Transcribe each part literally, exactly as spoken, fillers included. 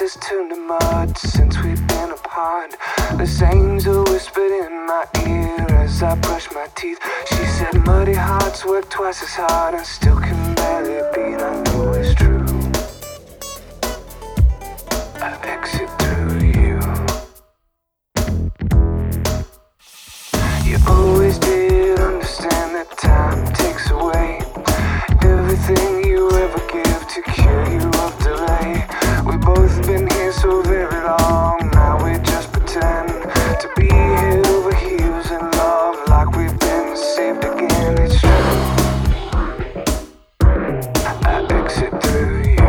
has turned to mud since we've been apart. The sayings are whispered in my ear as I brush my teeth. She said muddy hearts work twice as hard and still can barely beat. I know it's true. I exit through you. You always did understand that time takes away everything you ever give to cure you of delay. We've both been here so very long, now we just pretend to be head over heels in love like we've been saved again. It's true. I exit through you.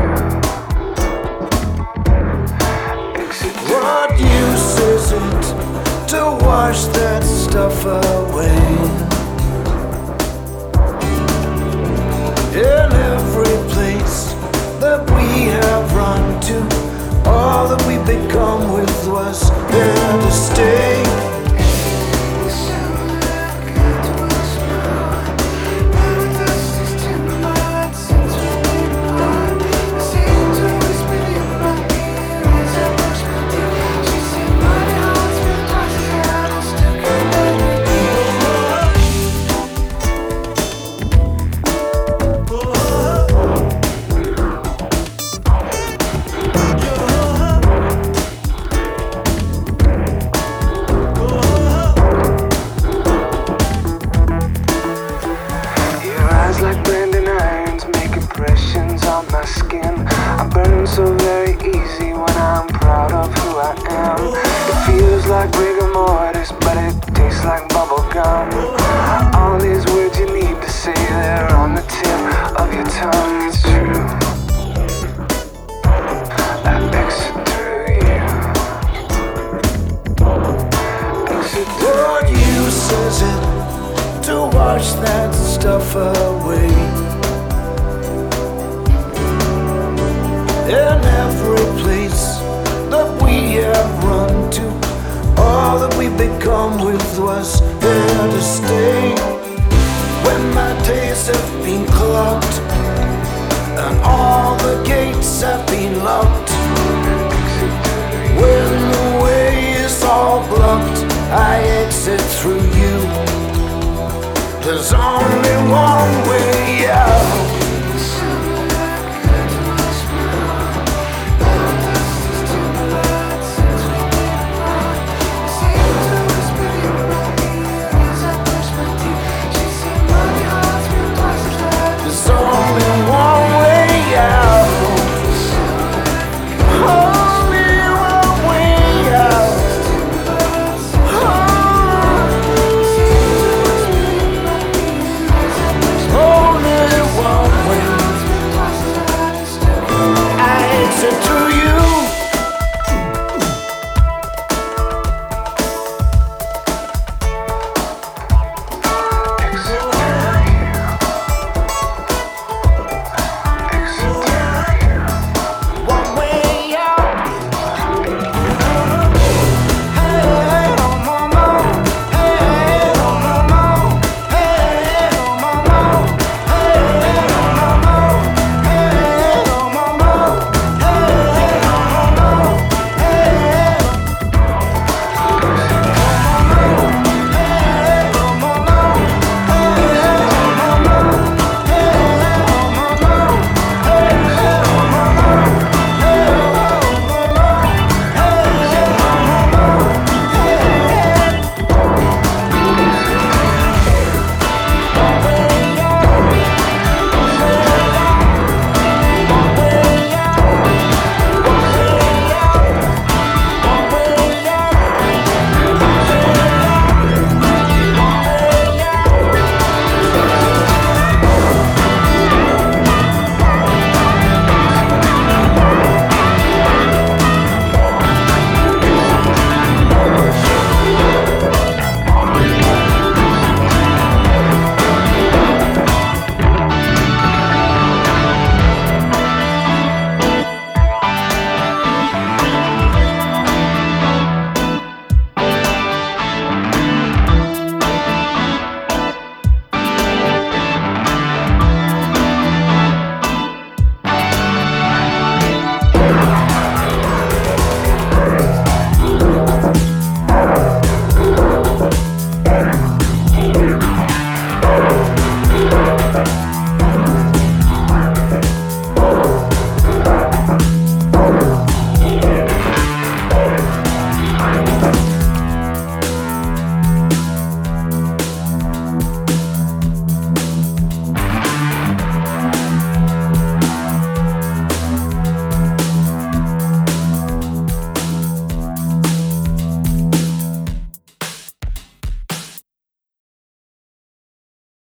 Exit through What use is it to wash that stuff away? In every place that we have run to, all that we become with was there to stay. so very easy when I'm proud of who I am. It feels like rigor mortis, but it tastes like bubble gum. All these words you need to say, they're on the tip of your tongue. It's true. I exit through you. Exit through What use is it to wash that stuff away? In every place that we have run to, all that we become with was there to stay. When my days have been clocked and all the gates have been locked, when the way is all blocked, I exit through you. There's only one